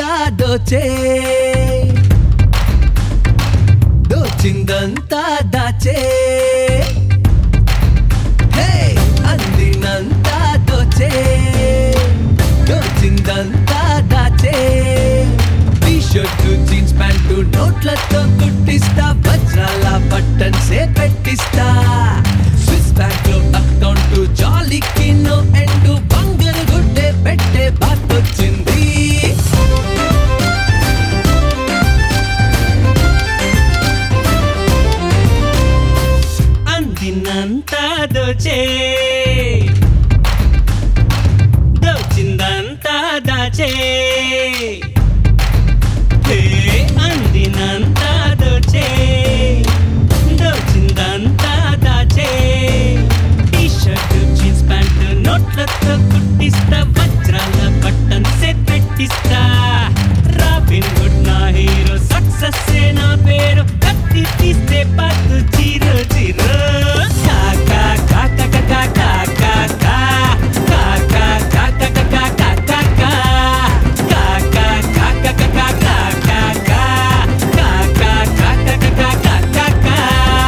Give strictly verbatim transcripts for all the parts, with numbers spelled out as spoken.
దోచిందంతా దోచే దోచిందంతా దాచే హే అందినంతా దోచే దోచిందంతా దాచే టీ-షర్టు జీన్స్ ప్యాంటు నోట్లతో కుట్టిస్తా వజ్రాల బటన్ సే పెట్టిస్తా స్విస్ బ్యాంక్ లో అకౌంట్ జాలీకి నో ఎండు బంగారు గుడ్డే పెట్టే బాతొచ్చింది అందినంతా దోచే దోచిందంతా దాచే హే అందినంతా దోచే దోచిందంతా దాచే టీ-షర్టు జీన్స్ ప్యాంటు నోట్లతో కుట్టిస్తా వజ్రాల బటన్ సే పెట్టిస్తా రాబిన్ హుడ్ నా హీరో సక్సెస్ నా పేరు కత్తి తీస్తే పట్టు జీరో జీరో కాకా కాకా కాకా కాకా కాకా కాకా కాకా కాకా కాకా కాకా కాకా కాకా కాకా కాకా కాకా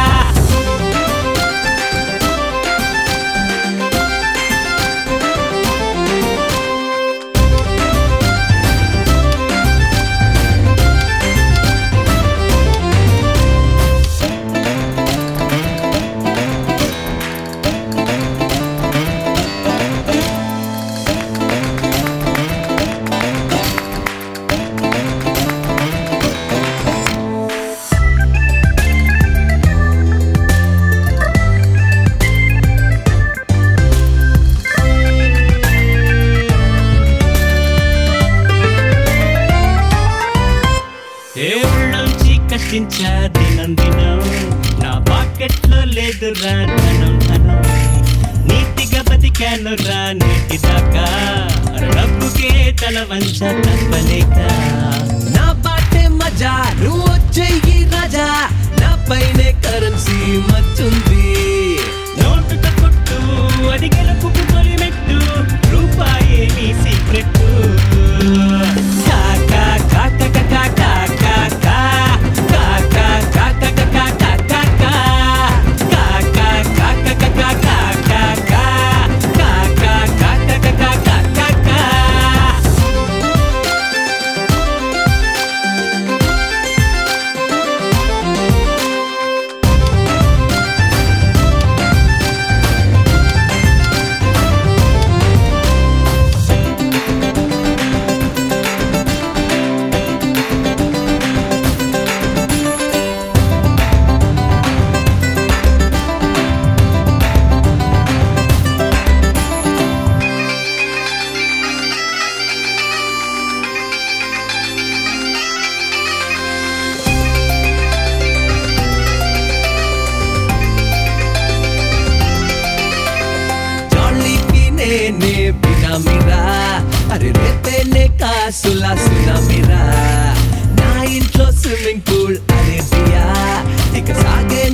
దేవుళ్ళొంచి కష్టించా దినం దినం నా పాకెట్లో లేదురా ధనం ధనం నీతిగా బతికాను రా నీటి దాకా డబ్బుకే తల వంచ తప్పలేక నా బాటే మజా నువ్వు వచ్చేయి రాజా నా పైనే కరెన్సీ మచ్చుంది నోటుతో కొట్టు అది గెలుపుకు తొలి మెట్టు రూపాయే నీ సీక్రెట్ కాకా కాకా కాకా కాకా కాకా కాకా కాకా కాకా కాకా కాకా కాకా కాకా కాకా కాకా కాకా కాకా నేనే బినా మీరా అరే రేపేనే కాసులా సునా మీరా నా ఇంట్లో స్విమ్మింగ్ పూల్ అరే బియా ఇక సాగే